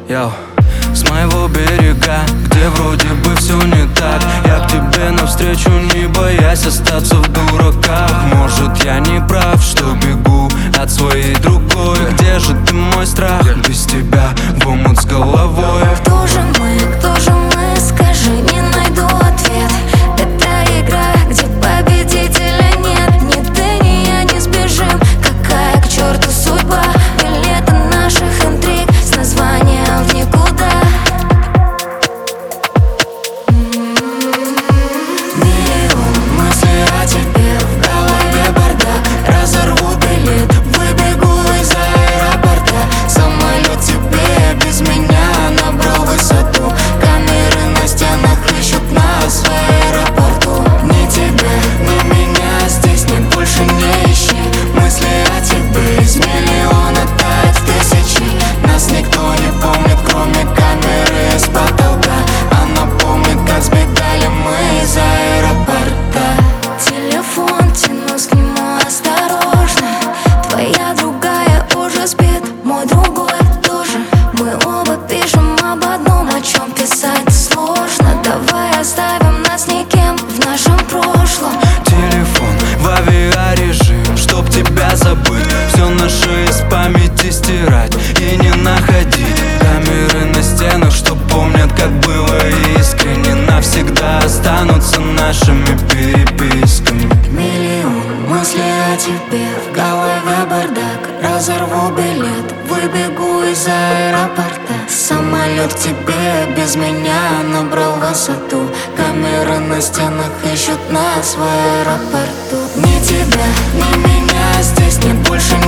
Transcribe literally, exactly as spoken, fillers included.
Йоу. С моего берега, где вроде бы все не так, я к тебе навстречу, не боясь остаться в дураках. Может, я не прав, что бегу от своей другой. Где же ты, мой страх? Без тебя в омут с головой. Кто же мы, кто же мы, скажи, не найду ответ. Это игра, где победителя нет. Ни ты, ни я не сбежим. Какая к черту судьба? Билеты наших интриг с названием в никуда. Миллион мыслей о тебе, в голове бардак. Разорву билет, выбегу из аэропорта. Самолет тебе без меня набрал высоту. Камеры на стенах ищут нас в аэропорту. Ни тебя, ни меня здесь нет, больше не ищи. Мысли о тебе из миллиона тают в тысячи. Нас никто не помнит, кроме камеры с потолка. Она помнит, как сбегали мы из аэропорта. Телефон, тянусь к нему осторожно. Твоя другая уже спит, мой другой тоже. Мы оба пишем об одном, о чем писать сложно. Давай оставим нас никем в нашем прошлом. Телефон в авиарежим, чтоб тебя забыть. Все наше из памяти стирать и не находить. Камеры на стенах, что помнят, как было искренне. Навсегда останутся нашими переписками. Миллион мыслей о тебе, в голове бардак. Разорву билет, выбегу из аэропорта. Самолет к тебе без меня набрал высоту. Камеры на стенах ищут нас в аэропорту. Ни тебя, ни меня здесь нет, больше